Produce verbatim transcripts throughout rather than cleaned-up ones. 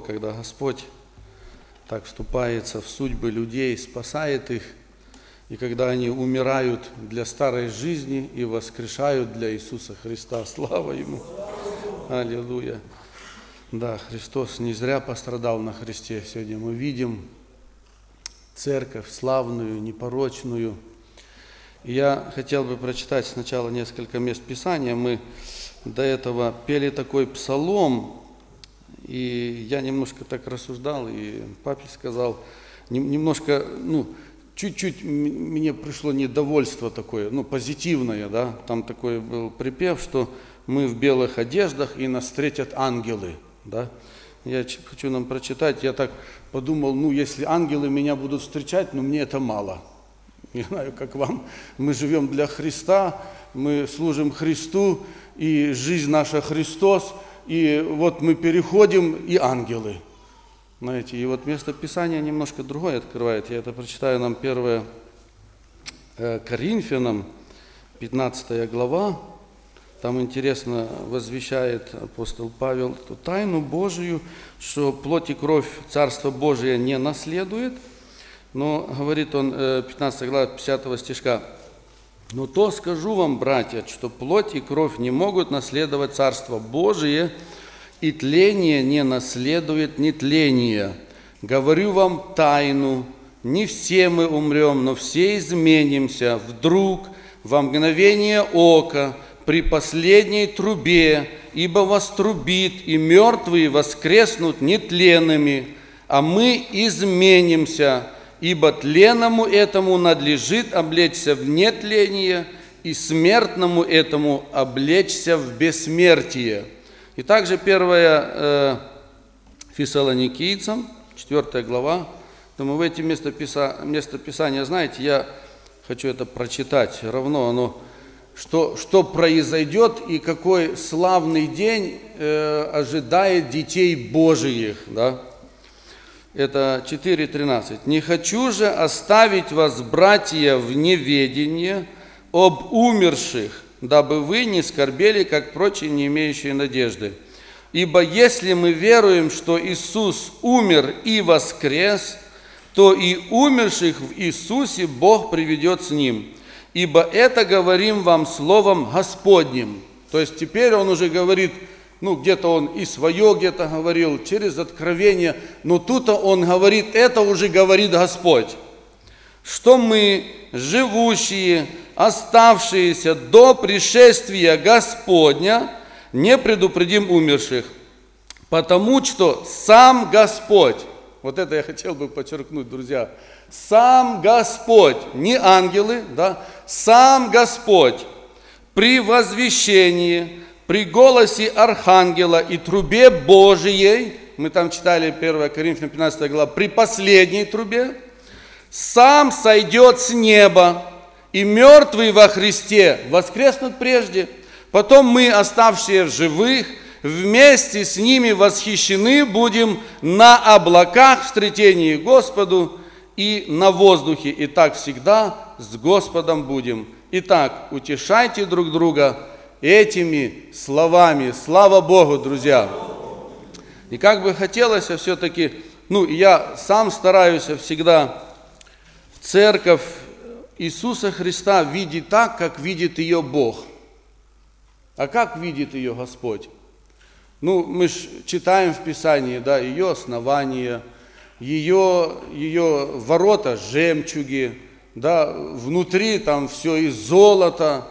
здорово, когда Господь так вступается в судьбы людей, спасает их, и когда они умирают для старой жизни и воскрешают для Иисуса Христа. Слава Ему! Аллилуйя! Да, Христос не зря пострадал на Христе. Сегодня мы видим церковь славную, непорочную. И я хотел бы прочитать сначала несколько мест Писания. Мы до этого пели такой псалом, и я немножко так рассуждал, и папе сказал, немножко, ну, чуть-чуть мне пришло недовольство такое, ну, позитивное, да, там такой был припев, что мы в белых одеждах, и нас встретят ангелы, да. Я хочу нам прочитать, я так подумал, ну, если ангелы меня будут встречать, ну, мне это мало. Не знаю, как вам, мы живем для Христа, мы служим Христу, и жизнь наша Христос, и вот мы переходим, и ангелы. Знаете, и вот место Писания немножко другое открывает. Я это прочитаю нам первое Коринфянам, пятнадцатая глава. Там интересно возвещает апостол Павел ту тайну Божию, что плоть и кровь Царства Божия не наследует. Но говорит он, пятнадцатая глава, пятидесятого стишка, «Но то скажу вам, братья, что плоть и кровь не могут наследовать Царство Божие, и тление не наследует нетление. Говорю вам тайну, не все мы умрем, но все изменимся вдруг, во мгновение ока, при последней трубе, ибо вострубит, и мертвые воскреснут нетленными, а мы изменимся, ибо тленному этому надлежит облечься в нетление, и смертному этому облечься в бессмертие». И также первая э, Фессалоникийцам, четвёртая глава. Думаю, вы эти местописания знаете, я хочу это прочитать. Равно оно, что, что произойдет и какой славный день э, ожидает детей Божиих. Да? Это четыре тринадцать. «Не хочу же оставить вас, братья, в неведении об умерших, дабы вы не скорбели, как прочие, не имеющие надежды. Ибо если мы веруем, что Иисус умер и воскрес, то и умерших в Иисусе Бог приведет с Ним. Ибо это говорим вам словом Господним». То есть теперь он уже говорит, ну где-то он и свое где-то говорил, через откровение, но тут он говорит, это уже говорит Господь, что мы, живущие, оставшиеся до пришествия Господня, не предупредим умерших, потому что сам Господь, вот это я хотел бы подчеркнуть, друзья, сам Господь, не ангелы, да, сам Господь при возвещении, при голосе архангела и трубе Божией, мы там читали первое Коринфянам пятнадцатая глава, при последней трубе, сам сойдет с неба, и мертвые во Христе воскреснут прежде. Потом мы, оставшие в живых, вместе с ними восхищены будем на облаках в встретении Господу и на воздухе. И так всегда с Господом будем. Итак, утешайте друг друга этими словами. Слава Богу, друзья! И как бы хотелось все-таки, ну, я сам стараюсь всегда церковь Иисуса Христа видит так, как видит ее Бог. А как видит ее Господь? Ну, мы же читаем в Писании, да, ее основания, ее, ее ворота жемчуги, да, внутри там все из золота.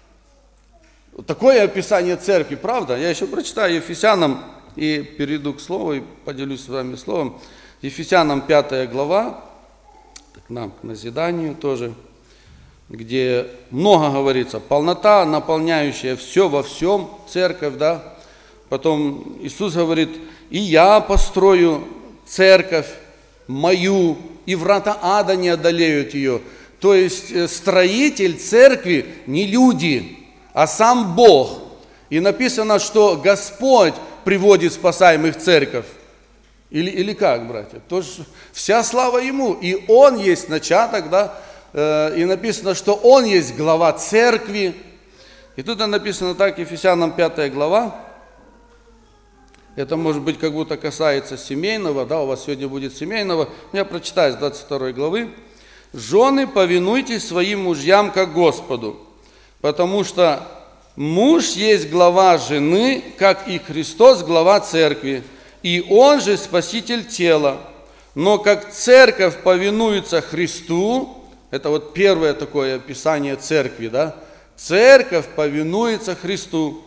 Такое описание церкви, правда? Я еще прочитаю Ефесянам и перейду к слову, и поделюсь с вами словом. Ефесянам пятая глава, к нам, к назиданию тоже, где много говорится, полнота, наполняющая все во всем, церковь, да. Потом Иисус говорит, и я построю церковь мою, и врата ада не одолеют ее. То есть строитель церкви не люди, а сам Бог. И написано, что Господь приводит спасаемых в церковь. Или, или как, братья? То есть вся слава Ему, и Он есть начаток, да. И написано, что Он есть глава церкви. И тут написано так, Ефесянам пятая глава, Это, может быть, как будто касается семейного, да, у вас сегодня будет семейного. Я прочитаю с двадцать второй главы. «Жены, повинуйтесь своим мужьям, как Господу, потому что муж есть глава жены, как и Христос глава церкви, и Он же спаситель тела. Но как церковь повинуется Христу», это вот первое такое описание церкви, да, церковь повинуется Христу,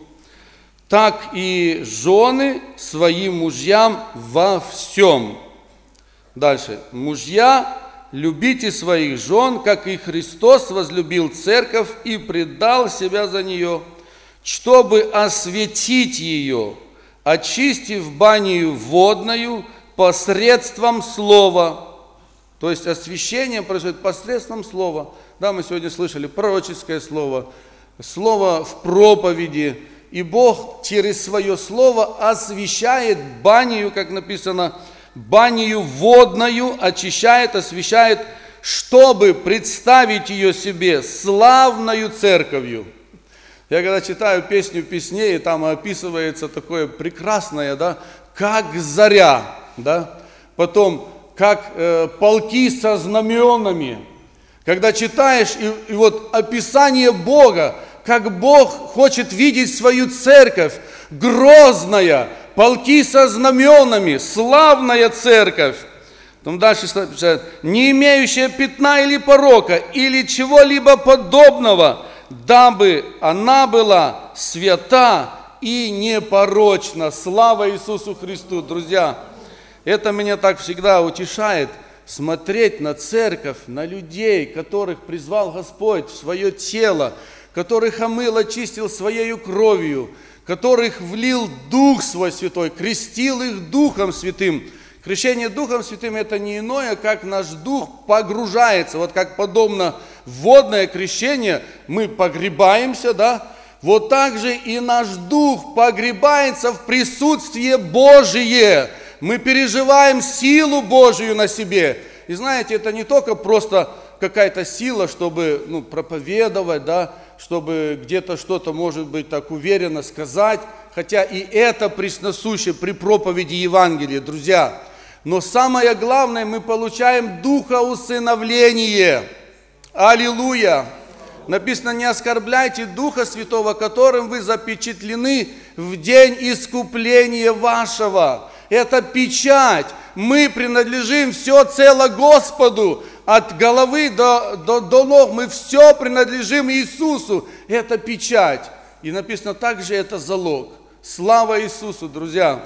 «так и жены своим мужьям во всем». Дальше. «Мужья, любите своих жен, как и Христос возлюбил церковь и предал себя за нее, чтобы осветить ее, очистив банию водною посредством слова». То есть освящение происходит посредством слова. Да, мы сегодня слышали пророческое слово, слово в проповеди. И Бог через свое слово освящает банию, как написано, банию водною, очищает, освящает, чтобы представить ее себе славною церковью. Я когда читаю песню песней, там описывается такое прекрасное, да, как заря, да, потом как э, полки со знаменами. Когда читаешь, и, и вот описание Бога, как Бог хочет видеть свою церковь, грозная, полки со знаменами, славная церковь. Потом дальше пишет, не имеющая пятна или порока, или чего-либо подобного, дабы она была свята и непорочна. Слава Иисусу Христу, друзья! Это меня так всегда утешает, смотреть на церковь, на людей, которых призвал Господь в свое тело, которых омыл, очистил Своею кровью, которых влил Дух Свой Святой, крестил их Духом Святым. Крещение Духом Святым – это не иное, как наш Дух погружается. Вот как подобно водное крещение, мы погребаемся, да? Вот так же и наш Дух погребается в присутствие Божие. Мы переживаем силу Божию на себе. И знаете, это не только просто какая-то сила, чтобы ну, проповедовать, да, чтобы где-то что-то, может быть, так уверенно сказать, хотя и это пресносуще при проповеди Евангелия, друзья. Но самое главное, мы получаем духа усыновления. Аллилуйя! Написано, не оскорбляйте Духа Святого, которым вы запечатлены в день искупления вашего. Это печать. Мы принадлежим все цело Господу. От головы до, до, до ног мы все принадлежим Иисусу. Это печать. И написано также, это залог. Слава Иисусу, друзья.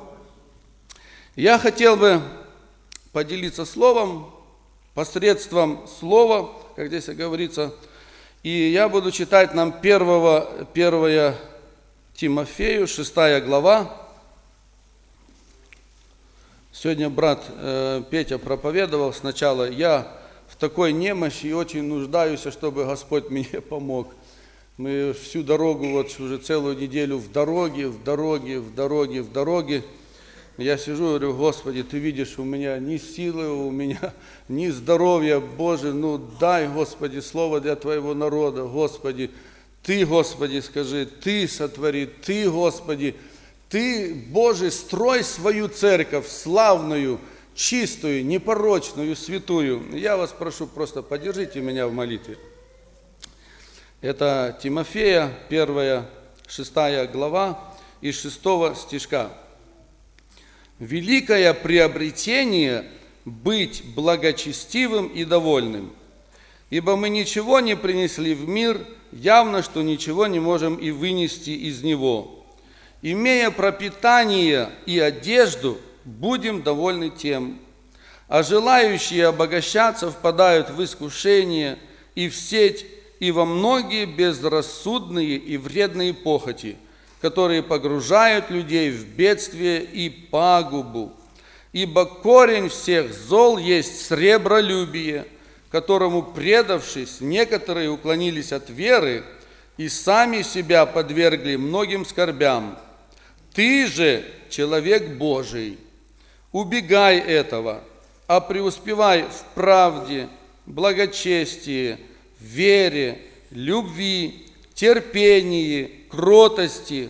Я хотел бы поделиться словом, посредством слова, как здесь говорится. И я буду читать нам первого, первое Тимофею, шестая глава. Сегодня брат э, Петя проповедовал сначала. Я в такой немощи и очень нуждаюсь, чтобы Господь мне помог. Мы всю дорогу, вот уже целую неделю в дороге, в дороге, в дороге, в дороге. Я сижу и говорю, Господи, Ты видишь, у меня ни силы, у меня ни здоровья, Боже, ну дай, Господи, слово для Твоего народа, Господи. Ты, Господи, скажи, Ты сотвори, Ты, Господи, Ты, Боже, строй свою церковь славную, чистую, непорочную, святую. Я вас прошу, просто поддержите меня в молитве. Это Тимофея, первая, шестая глава, из шестого стишка. «Великое приобретение – быть благочестивым и довольным, ибо мы ничего не принесли в мир, явно, что ничего не можем и вынести из него. Имея пропитание и одежду, будем довольны тем, а желающие обогащаться впадают в искушение и в сеть, и во многие безрассудные и вредные похоти, которые погружают людей в бедствие и пагубу. Ибо корень всех зол есть сребролюбие, которому, предавшись, некоторые уклонились от веры и сами себя подвергли многим скорбям. Ты же, человек Божий, убегай этого, а преуспевай в правде, благочестии, вере, любви, терпении, кротости,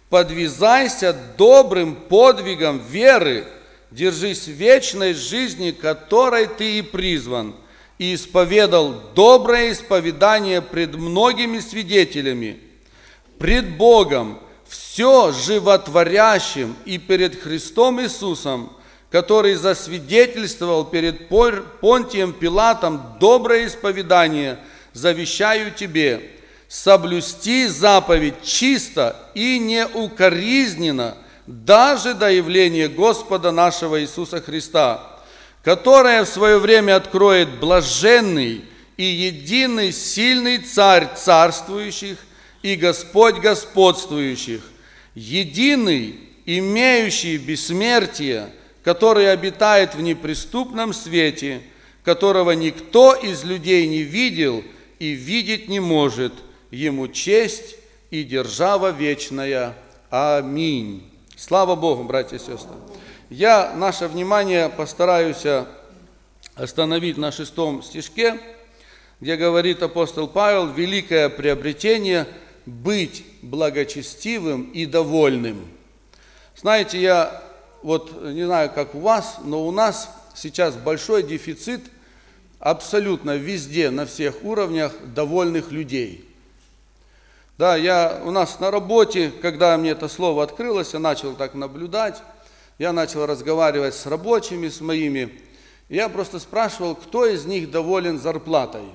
подвязайся добрым подвигом веры, держись вечной жизни, которой ты и призван, и исповедал доброе исповедание пред многими свидетелями, пред Богом, все животворящим и перед Христом Иисусом, который засвидетельствовал перед Понтием Пилатом доброе исповедание, завещаю тебе соблюсти заповедь чисто и неукоризненно, даже до явления Господа нашего Иисуса Христа, которое в свое время откроет блаженный и единый сильный Царь царствующих и Господь господствующих, единый, имеющий бессмертие, который обитает в неприступном свете, которого никто из людей не видел и видеть не может, ему честь и держава вечная. Аминь. Слава Богу, братья и сестры. Я наше внимание постараюсь остановить на шестом стишке, где говорит апостол Павел: великое приобретение – быть благочестивым и довольным. Знаете, я вот не знаю, как у вас, но у нас сейчас большой дефицит абсолютно везде, на всех уровнях довольных людей. Да, я у нас на работе, когда мне это слово открылось, я начал так наблюдать, я начал разговаривать с рабочими, с моими, и я просто спрашивал, кто из них доволен зарплатой.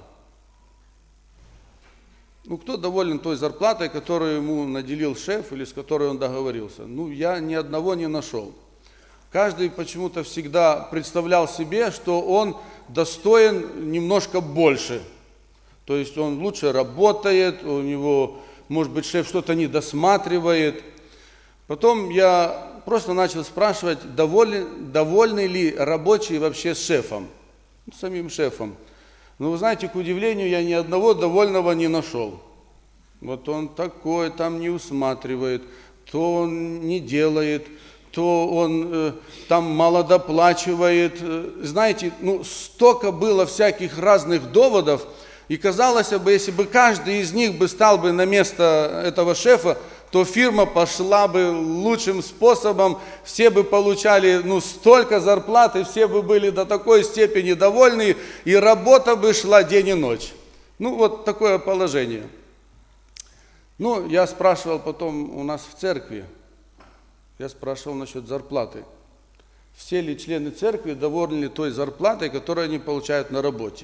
Ну, кто доволен той зарплатой, которую ему наделил шеф или с которой он договорился? Ну, я ни одного не нашел. Каждый почему-то всегда представлял себе, что он достоин немножко больше. То есть он лучше работает, у него, может быть, шеф что-то не досматривает. Потом я просто начал спрашивать, довольны, довольны ли рабочие вообще с шефом, самим шефом. Но вы знаете, к удивлению, я ни одного довольного не нашел. Вот он такой, там не усматривает, то он не делает, то он э, там мало доплачивает. Знаете, ну столько было всяких разных доводов, и казалось бы, если бы каждый из них бы стал бы на место этого шефа, то фирма пошла бы лучшим способом, все бы получали ну, столько зарплаты, все бы были до такой степени довольны, и работа бы шла день и ночь. Ну, вот такое положение. Ну, я спрашивал потом у нас в церкви, я спрашивал насчет зарплаты. Все ли члены церкви довольны той зарплатой, которую они получают на работе?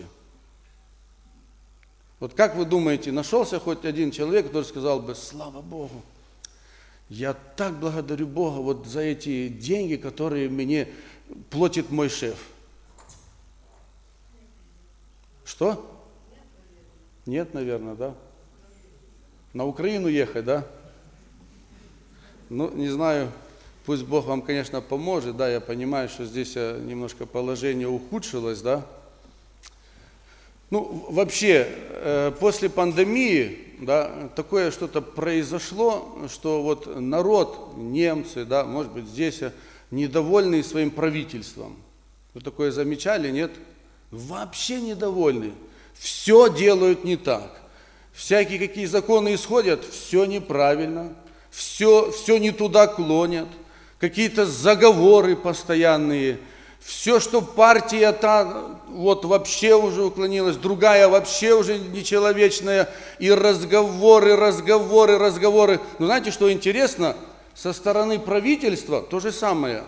Вот как вы думаете, нашелся хоть один человек, который сказал бы: слава Богу, я так благодарю Бога вот за эти деньги, которые мне платит мой шеф. Что? Нет, наверное, да? На Украину ехать, да? Ну, не знаю, пусть Бог вам, конечно, поможет, да, я понимаю, что здесь немножко положение ухудшилось, да? Ну, вообще, после пандемии, да, такое что-то произошло, что вот народ, немцы, да, может быть, здесь недовольны своим правительством. Вы такое замечали, нет? Вообще недовольны. Все делают не так. Всякие какие законы исходят, все неправильно, все, все не туда клонят, какие-то заговоры постоянные. Все, что партия та вот вообще уже уклонилась, другая вообще уже нечеловечная, и разговоры, разговоры, разговоры. Но знаете, что интересно? Со стороны правительства то же самое.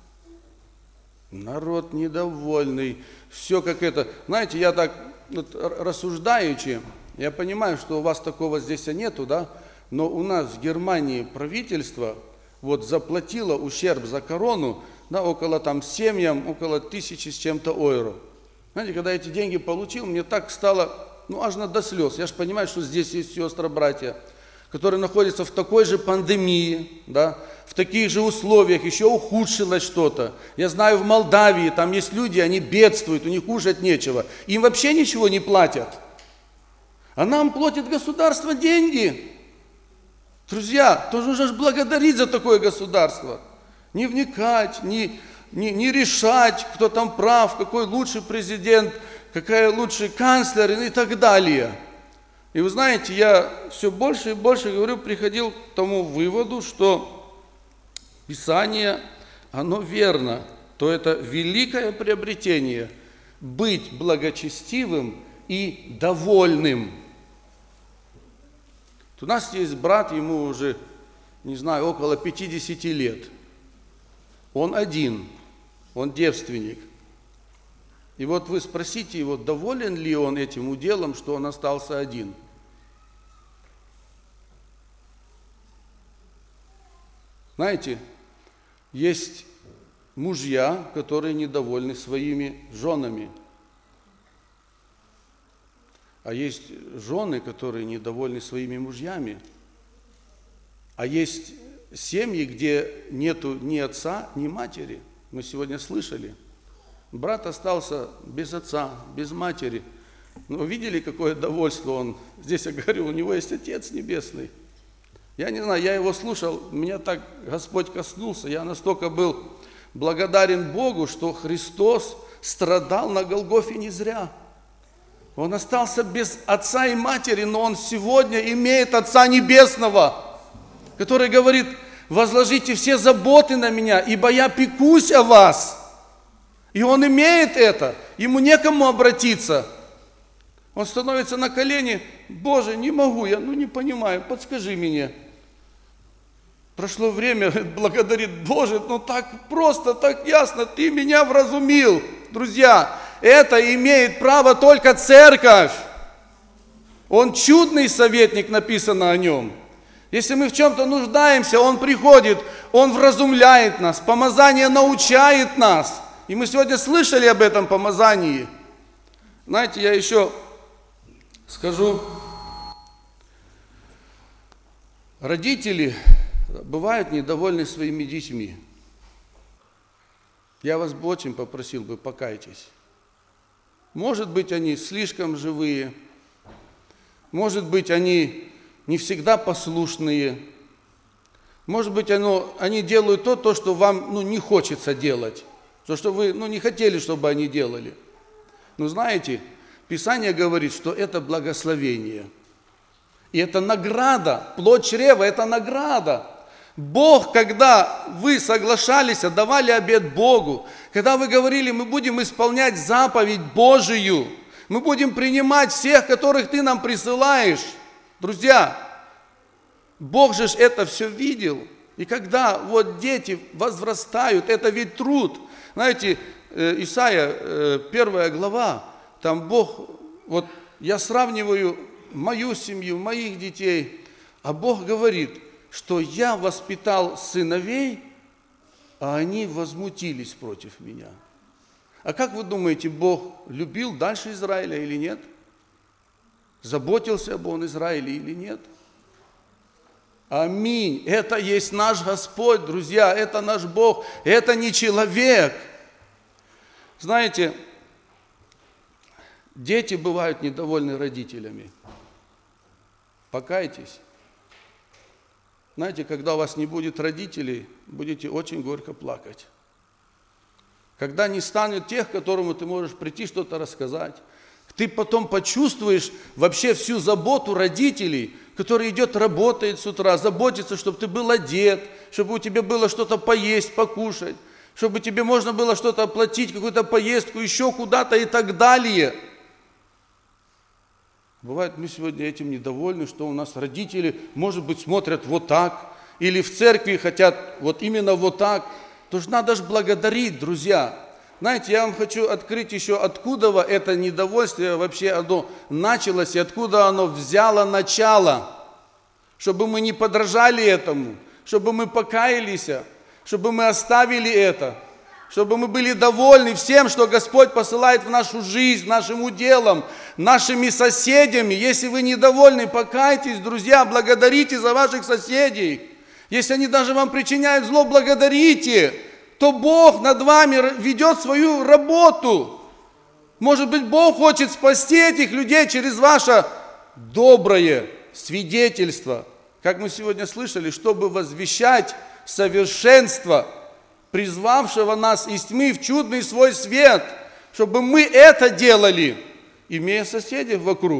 Народ недовольный, все как это. Знаете, я так вот, рассуждаючи, я понимаю, что у вас такого здесь нету, да? Но у нас в Германии правительство вот заплатило ущерб за корону, да, около там семьям, около тысячи с чем-то евро. Знаете, когда эти деньги получил, мне так стало, ну, аж до слез. Я же понимаю, что здесь есть сестры, братья, которые находятся в такой же пандемии, да, в таких же условиях, еще ухудшилось что-то. Я знаю, в Молдавии там есть люди, они бедствуют, у них кушать нечего. Им вообще ничего не платят. А нам платит государство деньги. Друзья, то нужно же благодарить за такое государство. Не вникать, не, не, не решать, кто там прав, какой лучший президент, какая лучший канцлер и так далее. И вы знаете, я все больше и больше, говорю, приходил к тому выводу, что Писание, оно верно, то это великое приобретение – быть благочестивым и довольным. У нас есть брат, ему уже, не знаю, около пятидесяти лет. Он один, он девственник. И вот вы спросите его, доволен ли он этим уделом, что он остался один. Знаете, есть мужья, которые недовольны своими женами. А есть жены, которые недовольны своими мужьями. А есть семьи, где нету ни отца, ни матери. Мы сегодня слышали. Брат остался без отца, без матери. Но видели, какое довольство он? Здесь я говорю, у него есть Отец Небесный. Я не знаю, я его слушал, меня так Господь коснулся. Я настолько был благодарен Богу, что Христос страдал на Голгофе не зря. Он остался без отца и матери, но он сегодня имеет Отца Небесного, который говорит: возложите все заботы на меня, ибо я пекусь о вас. И он имеет это, ему некому обратиться. Он становится на колени: Боже, не могу, я ну не понимаю, подскажи мне. Прошло время, благодарит: Боже, ну так просто, так ясно, ты меня вразумил. Друзья, это имеет право только церковь. Он чудный советник, написано о нем. Если мы в чем-то нуждаемся, он приходит, он вразумляет нас, помазание научает нас. И мы сегодня слышали об этом помазании. Знаете, я еще скажу, родители бывают недовольны своими детьми. Я вас бы очень попросил бы, покайтесь. Может быть, они слишком живые, может быть, они не всегда послушные, может быть, оно, они делают то, то, что вам ну, не хочется делать, то, что вы ну, не хотели, чтобы они делали. Но знаете, Писание говорит, что это благословение. И это награда, плод чрева – это награда. Бог, когда вы соглашались, отдавали обет Богу, когда вы говорили, мы будем исполнять заповедь Божию, мы будем принимать всех, которых ты нам присылаешь. Друзья, Бог же это все видел. И когда вот дети возрастают, это ведь труд. Знаете, Исайя, первая глава, там Бог, вот я сравниваю мою семью, моих детей, а Бог говорит, что я воспитал сыновей, а они возмутились против меня. А как вы думаете, Бог любил дальше Израиля или нет? Заботился об он Израиле или нет? Аминь. Это есть наш Господь, друзья, это наш Бог, это не человек. Знаете, дети бывают недовольны родителями. Покайтесь. Знаете, когда у вас не будет родителей, будете очень горько плакать. Когда не станет тех, к которому ты можешь прийти что-то рассказать, ты потом почувствуешь вообще всю заботу родителей, который идет, работает с утра, заботится, чтобы ты был одет, чтобы у тебя было что-то поесть, покушать, чтобы тебе можно было что-то оплатить, какую-то поездку, еще куда-то и так далее. Бывает, мы сегодня этим недовольны, что у нас родители, может быть, смотрят вот так, или в церкви хотят вот именно вот так. То же надо же благодарить, друзья. Знаете, я вам хочу открыть еще, откуда это недовольствие вообще оно началось, и откуда оно взяло начало. Чтобы мы не подражали этому, чтобы мы покаялись, чтобы мы оставили это. Чтобы мы были довольны всем, что Господь посылает в нашу жизнь, нашим уделом, нашими соседями. Если вы недовольны, покайтесь, друзья, благодарите за ваших соседей. Если они даже вам причиняют зло, благодарите, то Бог над вами ведет свою работу. Может быть, Бог хочет спасти этих людей через ваше доброе свидетельство. Как мы сегодня слышали, чтобы возвещать совершенство призвавшего нас из тьмы в чудный свой свет, чтобы мы это делали, имея соседей вокруг,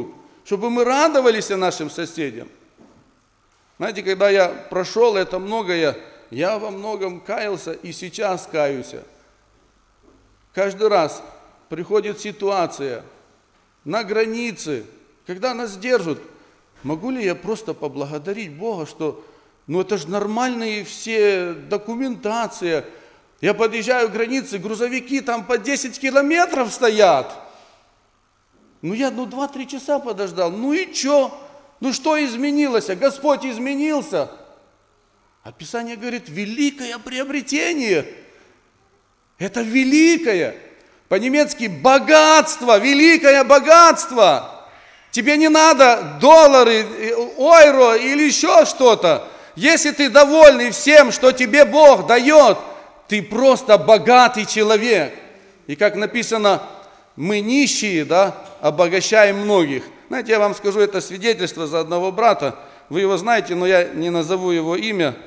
чтобы мы радовались нашим соседям. Знаете, когда я прошел это многое, я во многом каялся и сейчас каюсь. Каждый раз приходит ситуация на границе, когда нас держат. Могу ли я просто поблагодарить Бога, что ну это же нормальные все документация. Я подъезжаю к границе, грузовики там по десять километров стоят. Ну я ну два-три часа подождал. Ну и что? Ну что изменилось? Господь изменился. А Писание говорит, великое приобретение. Это великое. По-немецки богатство, великое богатство. Тебе не надо доллары, ойро или еще что-то. Если ты довольный всем, что тебе Бог дает, ты просто богатый человек. И как написано, мы нищие, да, обогащаем многих. Знаете, я вам скажу это свидетельство за одного брата. Вы его знаете, но я не назову его имя.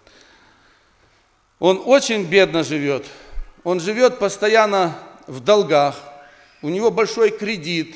Он очень бедно живет. Он живет постоянно в долгах. У него большой кредит.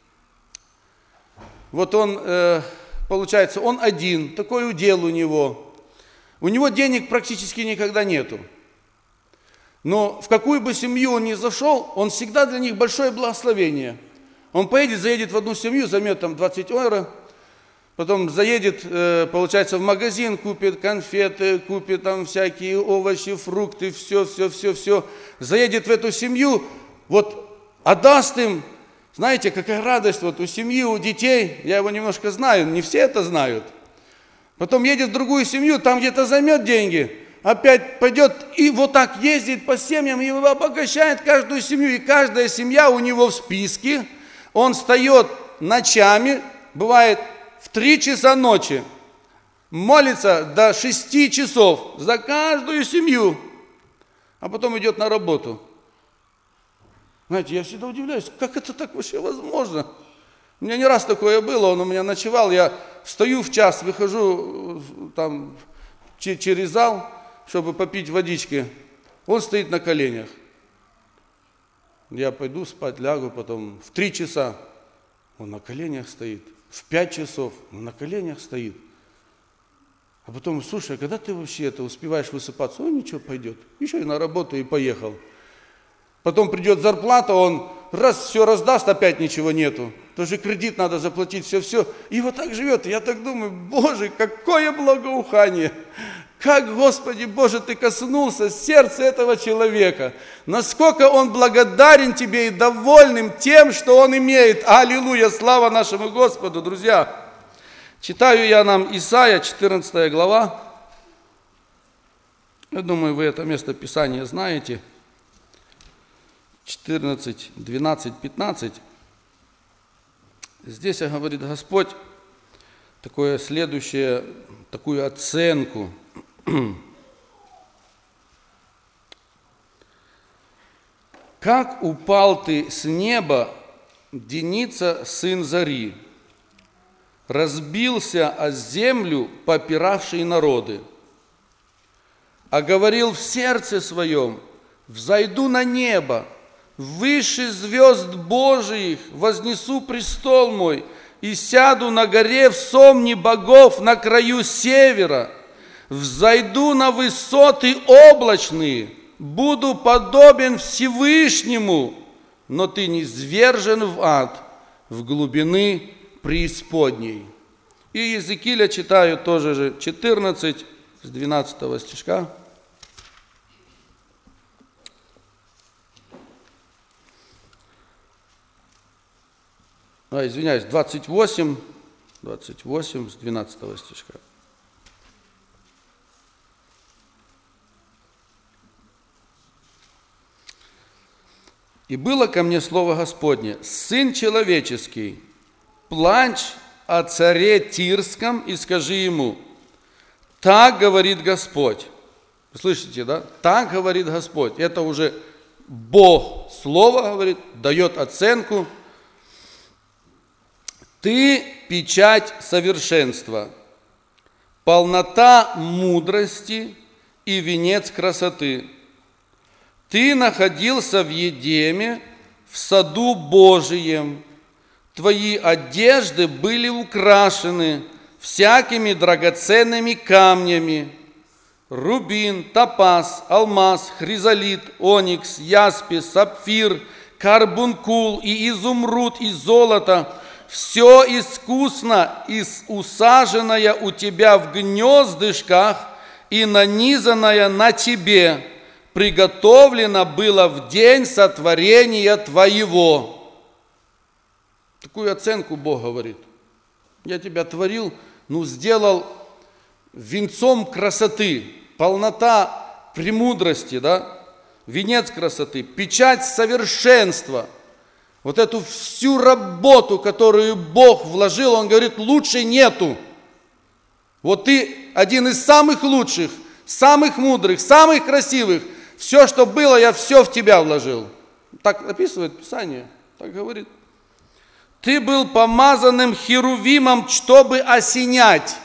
Вот он, э, получается, он один, такой удел у него. У него денег практически никогда нету. Но в какую бы семью он ни зашел, он всегда для них большое благословение. Он поедет, заедет в одну семью, займет там двадцать евро, потом заедет, э, получается, в магазин, купит конфеты, купит там всякие овощи, фрукты, все, все, все, все. Заедет в эту семью, вот отдаст им, знаете, какая радость вот у семьи, у детей, я его немножко знаю, не все это знают. Потом едет в другую семью, там где-то займет деньги, опять пойдет и вот так ездит по семьям, и обогащает каждую семью, и каждая семья у него в списке. Он встает ночами, бывает в три часа ночи, молится до шести часов за каждую семью, а потом идет на работу. Знаете, я всегда удивляюсь, как это так вообще возможно? У меня не раз такое было, он у меня ночевал, я встаю в час, выхожу там через зал, чтобы попить водички, он стоит на коленях. Я пойду спать, лягу, потом в три часа он на коленях стоит, в пять часов он на коленях стоит. А потом, слушай, а когда ты вообще это успеваешь высыпаться? Ой, ничего, пойдет. Еще и на работу и поехал. Потом придет зарплата, он раз все раздаст, опять ничего нету. Тоже кредит надо заплатить, все-все. И вот так живет. Я так думаю, Боже, какое благоухание. Как, Господи Боже, Ты коснулся сердца этого человека. Насколько он благодарен Тебе и довольным тем, что он имеет. Аллилуйя, слава нашему Господу, друзья. Читаю я нам Исайя, четырнадцатая глава. Я думаю, вы это место Писания знаете. четырнадцать, двенадцать, пятнадцать. Здесь говорит Господь такое следующее, такую оценку. Как упал ты с неба, Деница, сын зари, разбился о землю, попиравший народы, а говорил в сердце своем, взойду на небо, выше звезд Божиих вознесу престол мой и сяду на горе в сомне богов на краю севера, взойду на высоты облачные, буду подобен Всевышнему, но ты низвержен в ад, в глубины преисподней. И Иезекииля читаю тоже же четырнадцать, с двенадцатого стишка. А, извиняюсь, двадцать восемь, двадцать восемь с двенадцатого стишка. «И было ко мне слово Господне, Сын человеческий, плачь о царе Тирском и скажи ему, так говорит Господь». Вы слышите, да? Так говорит Господь. Это уже Бог слово говорит, дает оценку. Ты печать совершенства, полнота мудрости и венец красоты. Ты находился в Едеме, в саду Божием. твои одежды были украшены всякими драгоценными камнями: рубин, топаз, алмаз, хризолит, оникс, яспис, сапфир, карбункул и изумруд, и золото. Все искусно и усаженное у тебя в гнездышках и нанизанное на тебе, приготовлено было в день сотворения твоего. Такую оценку Бог говорит. Я тебя творил, ну, сделал венцом красоты, полнота премудрости, да? Венец красоты, печать совершенства. Вот эту всю работу, которую Бог вложил, Он говорит, лучше нету. Вот ты один из самых лучших, самых мудрых, самых красивых. Все, что было, я все в тебя вложил. Так описывает Писание, так говорит. Ты был помазанным херувимом, чтобы осенять.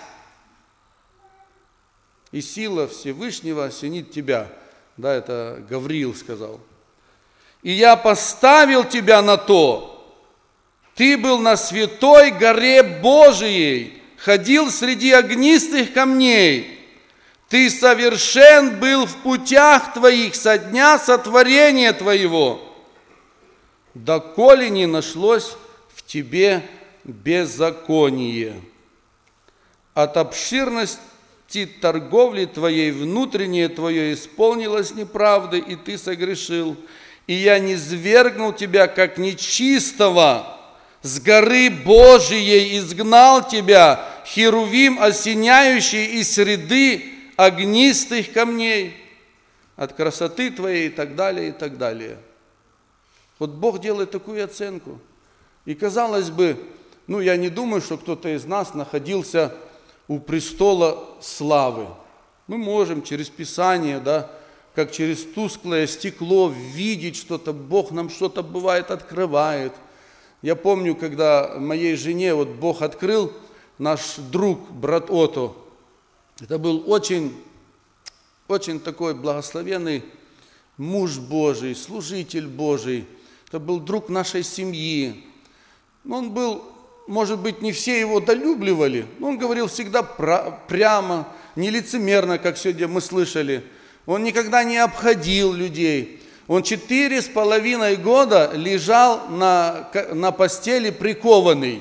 И сила Всевышнего осенит тебя. Да, это Гавриил сказал. И я поставил тебя на то. Ты был на святой горе Божией, ходил среди огнистых камней. Ты совершен был в путях твоих со дня сотворения твоего. Доколе не нашлось в тебе беззаконие. От обширности торговли твоей внутреннее твое исполнилось неправдой, и ты согрешил. И я низвергнул тебя, как нечистого, с горы Божией изгнал тебя, херувим, осеняющий из среды огнистых камней, от красоты твоей и так далее, и так далее. Вот Бог делает такую оценку. И казалось бы, ну я не думаю, что кто-то из нас находился у престола славы. Мы можем через Писание, да, как через тусклое стекло видеть что-то, Бог нам что-то бывает открывает. Я помню, когда моей жене вот Бог открыл, наш друг, брат Ото, это был очень, очень такой благословенный муж Божий, служитель Божий, это был друг нашей семьи. Он был, может быть, не все его долюбливали, но он говорил всегда прямо, не лицемерно, как сегодня мы слышали. Он никогда не обходил людей. Он четыре с половиной года лежал на, на постели прикованный.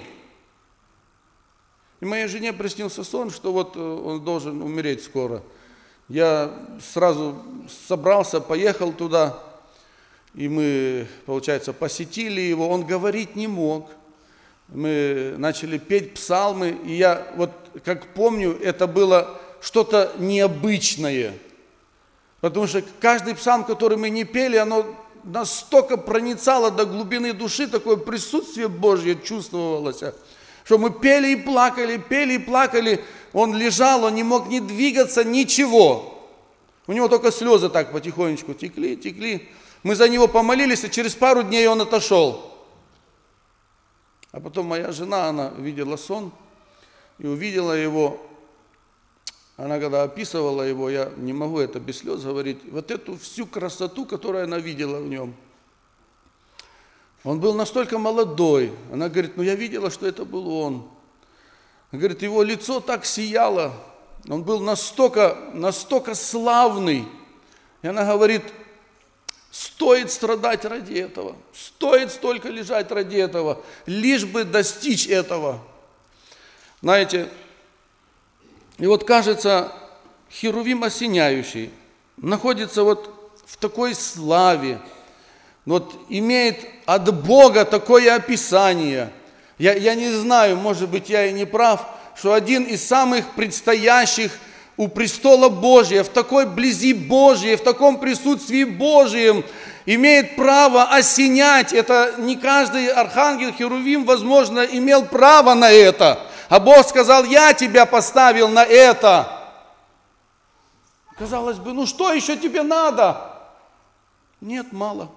И моей жене приснился сон, что вот он должен умереть скоро. Я сразу собрался, поехал туда, и мы, получается, посетили его. Он говорить не мог. Мы начали петь псалмы, и я вот, как помню, это было что-то необычное. Потому что каждый псалм, который мы не пели, оно настолько проницало до глубины души, такое присутствие Божье чувствовалось, что мы пели и плакали, пели и плакали. Он лежал, он не мог ни двигаться, ничего. У него только слезы так потихонечку текли, текли. Мы за него помолились, и через пару дней он отошел. А потом моя жена, она видела сон и увидела его. Она когда описывала его, я не могу это без слез говорить, вот эту всю красоту, которую она видела в нем. Он был настолько молодой. Она говорит, ну я видела, что это был он. Она говорит, его лицо так сияло. Он был настолько, настолько славный. И она говорит, стоит страдать ради этого. Стоит столько лежать ради этого, лишь бы достичь этого. Знаете, и вот кажется, херувим осеняющий находится вот в такой славе, вот имеет от Бога такое описание. Я, я не знаю, может быть, я и не прав, что один из самых предстоящих у престола Божия, в такой близи Божьей, в таком присутствии Божьем, имеет право осенять. Это не каждый архангел, херувим, возможно, имел право на это. А Бог сказал, я тебя поставил на это. Казалось бы, ну что еще тебе надо? Нет, мало.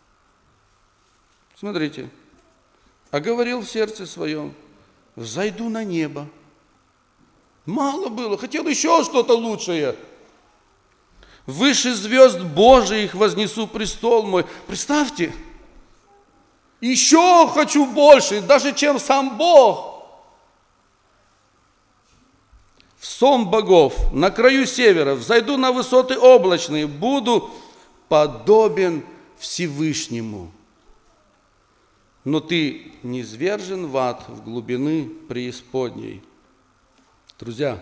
Смотрите, а говорил в сердце своем, взойду на небо. Мало было, хотел еще что-то лучшее. Выше звезд Божиих вознесу престол мой. Представьте, Еще хочу больше, даже чем сам Бог. В сон богов, на краю севера, взойду на высоты облачные, буду подобен Всевышнему. Но ты низвержен в ад, в глубины преисподней. Друзья,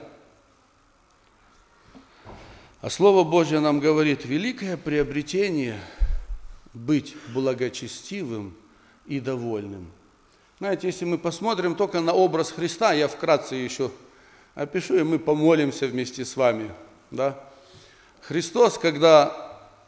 а Слово Божье нам говорит, великое приобретение быть благочестивым и довольным. Знаете, если мы посмотрим только на образ Христа, я вкратце еще опишу, и мы помолимся вместе с вами. Да? Христос, когда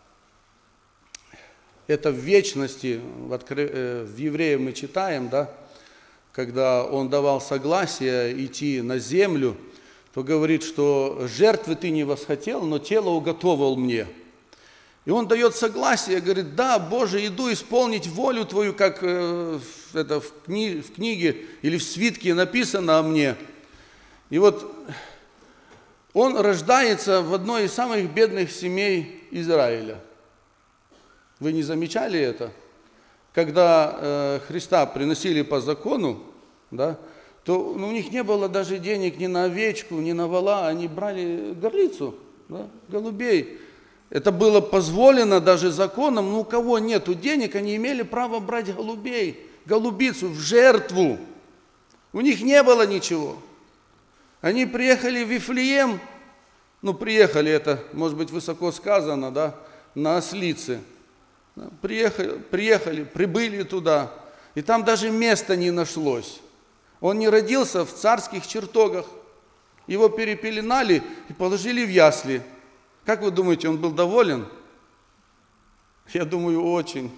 это в вечности, в, откры... в Евреях мы читаем, да, когда Он давал согласие идти на землю, то говорит, что жертвы ты не восхотел, но тело уготовил мне. И Он дает согласие, говорит, да, Боже, иду исполнить волю Твою, как э, это в, кни... в книге или в свитке написано о мне. И вот Он рождается в одной из самых бедных семей Израиля. Вы не замечали это? Когда э, Христа приносили по закону, да, то ну, у них не было даже денег ни на овечку, ни на вола, они брали горлицу, да, голубей. Это было позволено даже законом, но у кого нету денег, они имели право брать голубей, голубицу в жертву. У них не было ничего. Они приехали в Вифлеем, ну приехали, это может быть высоко сказано, да, на ослице. Приехали, приехали, прибыли туда, и там даже места не нашлось. Он не родился в царских чертогах. Его перепеленали и положили в ясли. Как вы думаете, он был доволен? Я думаю, очень.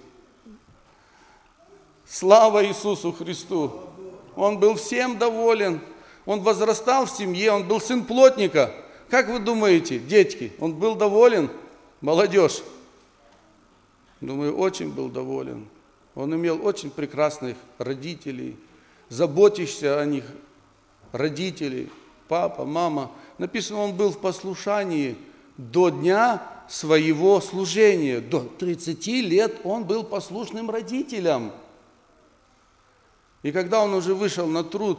Слава Иисусу Христу! Он был всем доволен. Он возрастал в семье, он был сын плотника. Как вы думаете, детки, он был доволен? Молодежь. Думаю, очень был доволен. Он имел очень прекрасных родителей, заботишься о них, родителей, папа, мама. Написано, он был в послушании до дня своего служения. До тридцати лет он был послушным родителям. И когда он уже вышел на труд,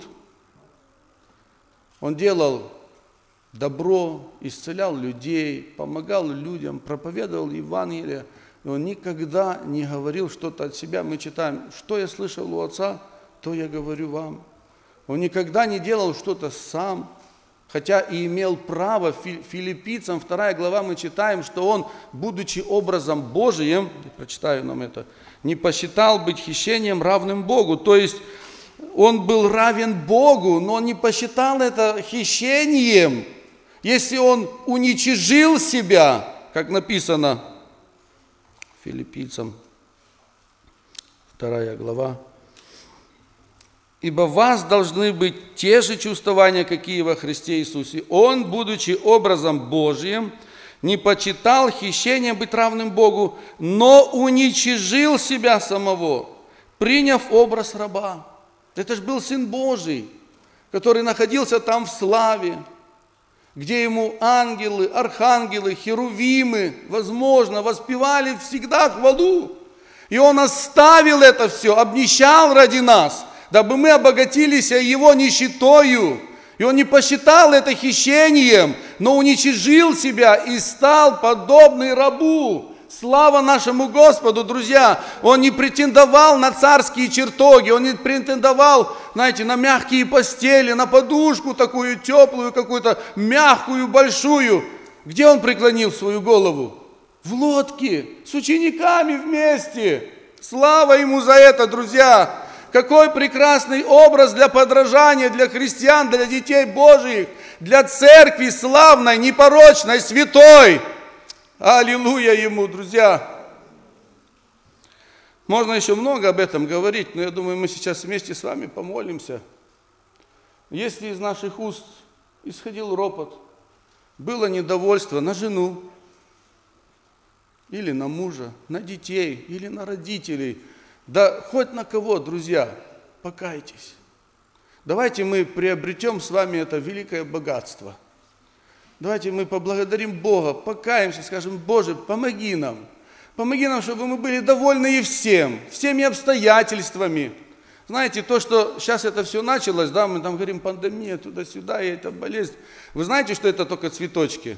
он делал добро, исцелял людей, помогал людям, проповедовал Евангелие. И он никогда не говорил что-то от себя. Мы читаем, что я слышал у отца, то я говорю вам. Он никогда не делал что-то сам, хотя и имел право. Филиппийцам, вторая глава, мы читаем, что он, будучи образом Божиим, прочитаю нам это, не посчитал быть хищением равным Богу. То есть он был равен Богу, но он не посчитал это хищением, если он уничижил себя, как написано Филиппийцам, вторая глава. Ибо в вас должны быть те же чувствования, какие во Христе Иисусе. Он, будучи образом Божиим, не почитал хищением быть равным Богу, но уничижил себя самого, приняв образ раба. Это же был Сын Божий, который находился там в славе, где ему ангелы, архангелы, херувимы, возможно, воспевали всегда хвалу. И он оставил это все, обнищал ради нас, дабы мы обогатились его нищетою. И он не посчитал это хищением, но уничижил себя и стал подобный рабу. Слава нашему Господу, друзья! Он не претендовал на царские чертоги, он не претендовал, знаете, на мягкие постели, на подушку такую теплую, какую-то мягкую, большую. Где он преклонил свою голову? В лодке, с учениками вместе. Слава ему за это, друзья! Какой прекрасный образ для подражания, для христиан, для детей Божьих, для церкви славной, непорочной, святой. Аллилуйя ему, друзья! Можно еще много об этом говорить, но я думаю, мы сейчас вместе с вами помолимся. Если из наших уст исходил ропот, было недовольство на жену, или на мужа, на детей, или на родителей, да хоть на кого, друзья, покайтесь. Давайте мы приобретем с вами это великое богатство. Давайте мы поблагодарим Бога, покаемся, скажем, Боже, помоги нам. Помоги нам, чтобы мы были довольны и всем, всеми обстоятельствами. Знаете, то, что сейчас это все началось, да, мы там говорим, пандемия, туда-сюда, и это болезнь. Вы знаете, что это только цветочки?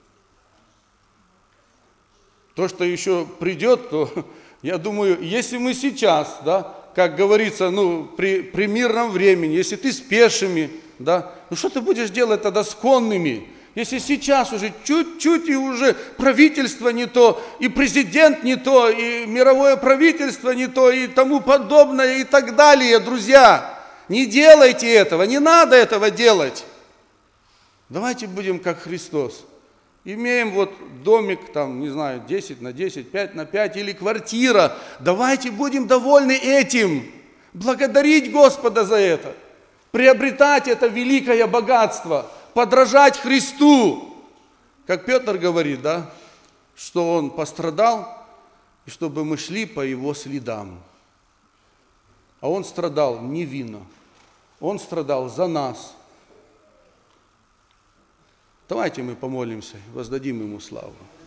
То, что еще придет, то, я думаю, если мы сейчас, да, как говорится, ну, при, при мирном времени, если ты с пешими, да, ну что ты будешь делать тогда с конными? Если сейчас уже чуть-чуть и уже правительство не то, и президент не то, и мировое правительство не то, и тому подобное, и так далее, друзья, не делайте этого, не надо этого делать. Давайте будем как Христос. Имеем вот домик, там, не знаю, десять на десять, пять на пять или квартира. Давайте будем довольны этим. Благодарить Господа за это. Приобретать это великое богатство. Подражать Христу. Как Петр говорит, да, что Он пострадал, и чтобы мы шли по Его следам. А Он страдал невинно. Он страдал за нас. Давайте мы помолимся, воздадим Ему славу.